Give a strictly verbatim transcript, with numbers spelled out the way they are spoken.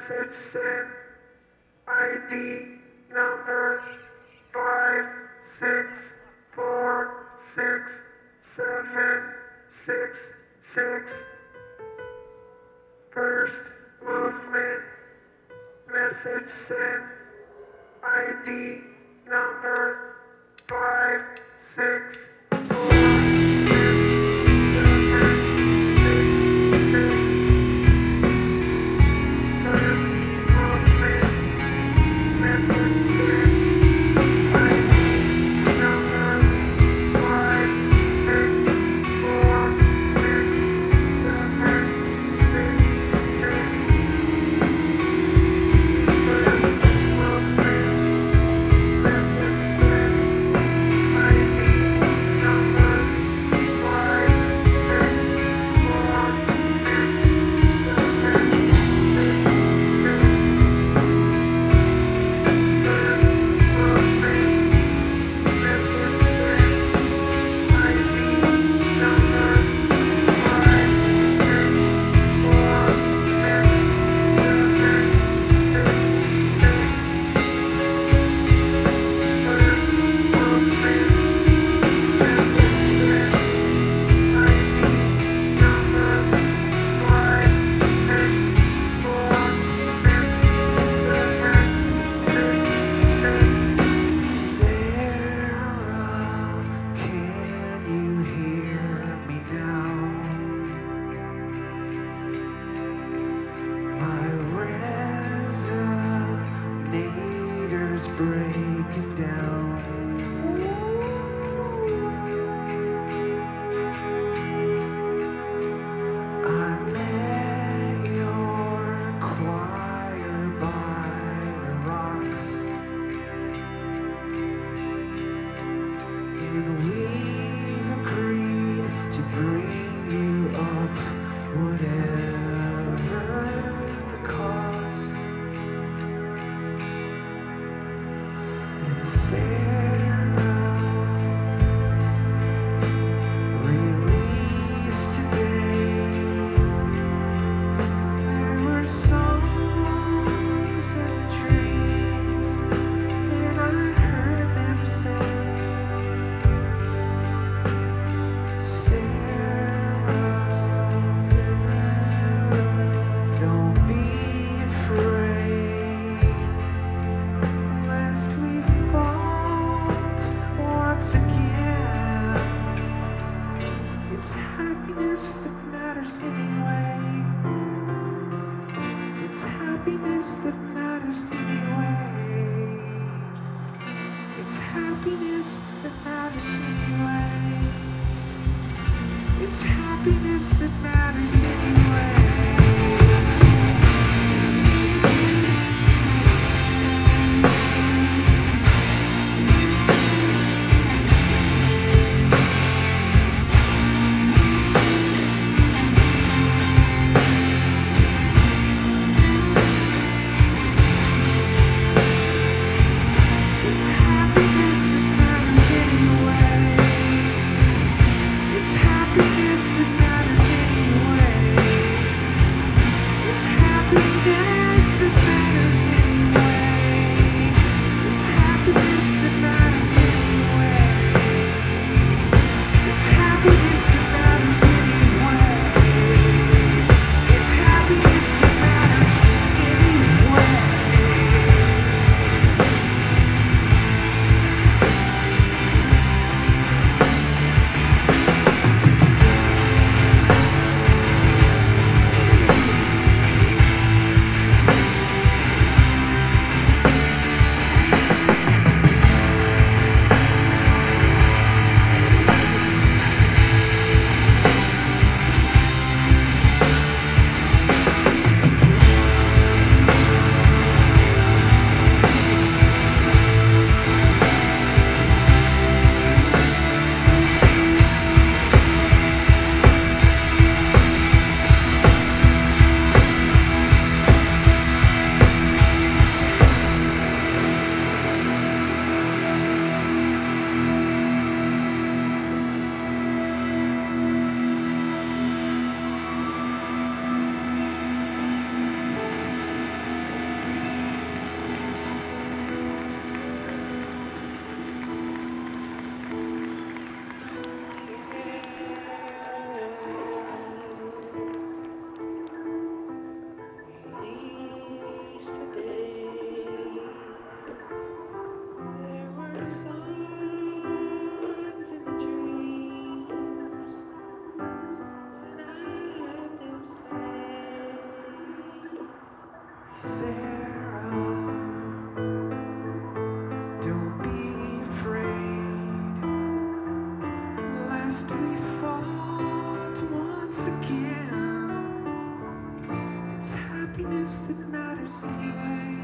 Message sent. I D number five six four six seven six six. First movement. Message sent. I D number five six four six seven six six. First movement. Message sent. I D number five six four six seven six six. Breaking down. I met your choir by the rocks, and we've agreed to bring you up, whatever the cost. Sarah, released today. There were songs and dreams, and I heard them say, Sarah, Sarah, don't be afraid, lest we once again. It's happiness that matters anyway. It's happiness that matters anyway. It's happiness that matters anyway. It's happiness that matters anyway. Happiness that matters anyway. Sarah, don't be afraid. Lest we fought once again. It's happiness that matters anyway.